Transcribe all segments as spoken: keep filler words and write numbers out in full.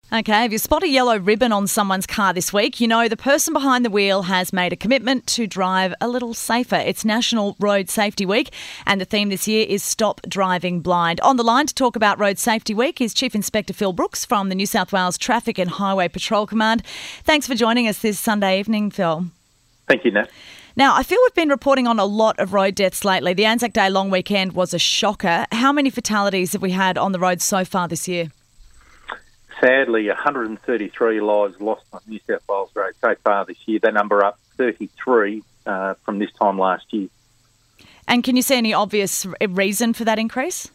Okay, if you spot a yellow ribbon on someone's car this week, you know the person behind the wheel has made a commitment to drive a little safer. It's National Road Safety Week, and the theme this year is Stop Driving Blind. On the line to talk about Road Safety Week is Chief Inspector Phil Brooks from the New South Wales Traffic and Highway Patrol Command. Thanks for joining us this Sunday evening, Phil. Thank you, Nat. Now, I feel we've been reporting on a lot of road deaths lately. The Anzac Day long weekend was a shocker. How many fatalities have we had on the road so far this year? Sadly, one hundred thirty-three lives lost on New South Wales roads so far this year. That number up thirty-three uh, from this time last year. And can you see any obvious reason for that increase?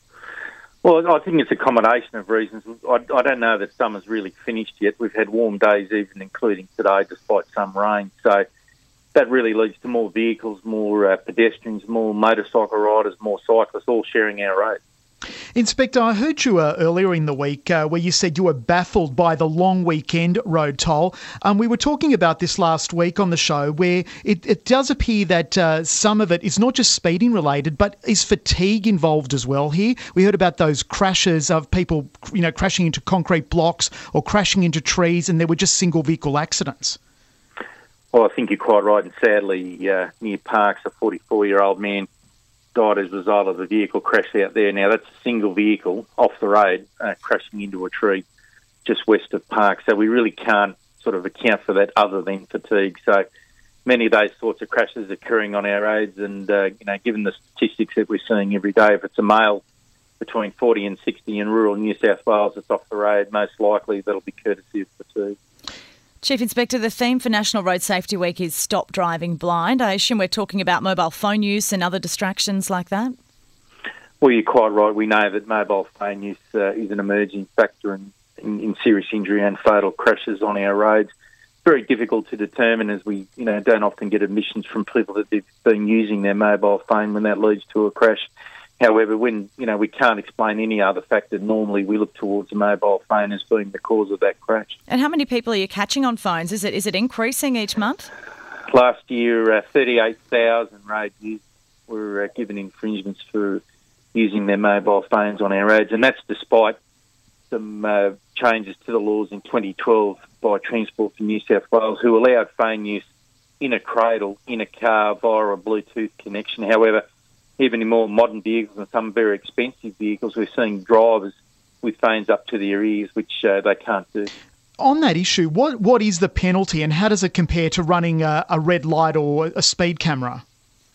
Well, I think it's a combination of reasons. I, I don't know that summer's really finished yet. We've had warm days, even including today, despite some rain. So that really leads to more vehicles, more uh, pedestrians, more motorcycle riders, more cyclists, all sharing our roads. Inspector, I heard you uh, earlier in the week uh, where you said you were baffled by the long weekend road toll. Um, we were talking about this last week on the show where it, it does appear that uh, some of it is not just speeding related, but is fatigue involved as well here. We heard about those crashes of people, you know, crashing into concrete blocks or crashing into trees, and there were just single vehicle accidents. Well, I think you're quite right. And sadly, uh, near Parks, a forty-four-year-old man died as a result of a vehicle crash out there. Now, that's a single vehicle off the road uh, crashing into a tree just west of Park. So we really can't sort of account for that other than fatigue. So many of those sorts of crashes occurring on our roads, and, uh, you know, given the statistics that we're seeing every day, if it's a male between forty and sixty in rural New South Wales that's off the road, most likely that'll be courtesy of fatigue. Chief Inspector, the theme for National Road Safety Week is Stop Driving Blind. I assume we're talking about mobile phone use and other distractions like that? Well, you're quite right. We know that mobile phone use uh, is an emerging factor in, in, in serious injury and fatal crashes on our roads. Very difficult to determine, as we you know don't often get admissions from people that they've been using their mobile phone when that leads to a crash. However, when you know we can't explain any other factor, normally we look towards the mobile phone as being the cause of that crash. And how many people are you catching on phones? Is it is it increasing each month? Last year, uh, thirty-eight thousand road users were uh, given infringements for using their mobile phones on our roads, and that's despite some uh, changes to the laws in twenty twelve by Transport for New South Wales, who allowed phone use in a cradle, in a car, via a Bluetooth connection. However, even in more modern vehicles and some very expensive vehicles, we're seeing drivers with phones up to their ears, which uh, they can't do. On that issue, what what is the penalty and how does it compare to running a, a red light or a speed camera?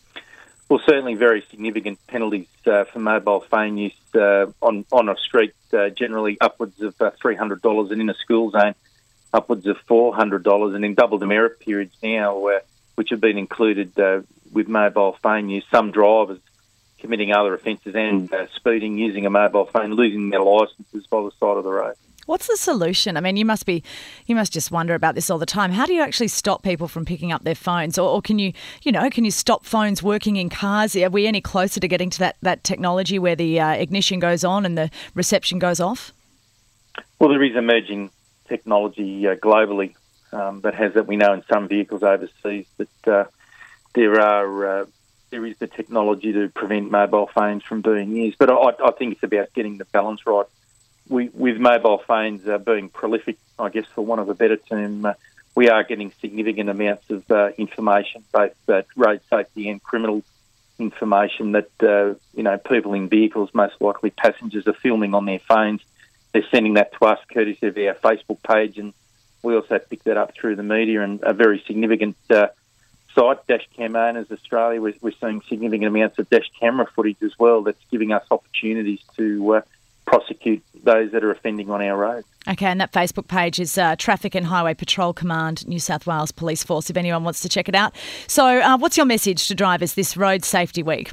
Well, certainly very significant penalties uh, for mobile phone use uh, on, on a street, uh, generally upwards of uh, three hundred dollars, and in a school zone, upwards of four hundred dollars, and in double demerit periods now, uh, which have been included uh, with mobile phone use, some drivers committing other offences and uh, speeding, using a mobile phone, losing their licences by the side of the road. What's the solution? I mean, you must be, you must just wonder about this all the time. How do you actually stop people from picking up their phones, or, or can you, you know, can you stop phones working in cars? Are we any closer to getting to that that technology where the uh, ignition goes on and the reception goes off? Well, there is emerging technology uh, globally um, that has that. We know in some vehicles overseas that uh, there are. Uh, There is the technology to prevent mobile phones from being used. But I, I think it's about getting the balance right. We, with mobile phones uh, being prolific, I guess for want of a better term, uh, we are getting significant amounts of uh, information, both uh, road safety and criminal information that, uh, you know, people in vehicles, most likely passengers, are filming on their phones. They're sending that to us courtesy of our Facebook page, and we also pick that up through the media, and a very significant uh, site, Dashcam Owners Australia, we're, we're seeing significant amounts of dash camera footage as well that's giving us opportunities to uh, prosecute those that are offending on our roads. Okay, and that Facebook page is uh, Traffic and Highway Patrol Command, New South Wales Police Force, if anyone wants to check it out. So uh, what's your message to drivers this Road Safety Week?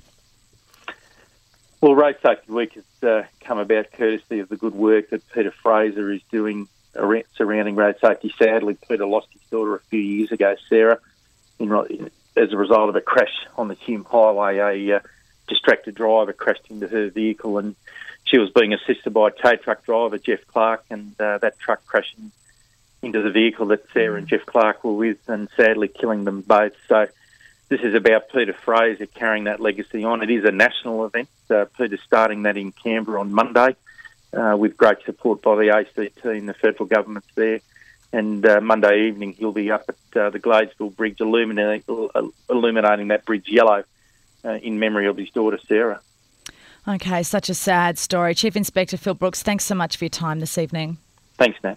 Well, Road Safety Week has uh, come about courtesy of the good work that Peter Fraser is doing around, surrounding road safety. Sadly, Peter lost his daughter a few years ago, Sarah, In, as a result of a crash on the Hume Highway. A uh, distracted driver crashed into her vehicle, and she was being assisted by a tow truck driver, Jeff Clark, and uh, that truck crashed into the vehicle that Sarah and Jeff Clark were with, and sadly killing them both. So this is about Peter Fraser carrying that legacy on. It is a national event. Uh, Peter's starting that in Canberra on Monday. uh, with great support by the A C T and the federal government's there. And uh, Monday evening, he'll be up at uh, the Gladesville Bridge illuminating, illuminating that bridge yellow uh, in memory of his daughter, Sarah. Okay, such a sad story. Chief Inspector Phil Brooks, thanks so much for your time this evening. Thanks, Nat.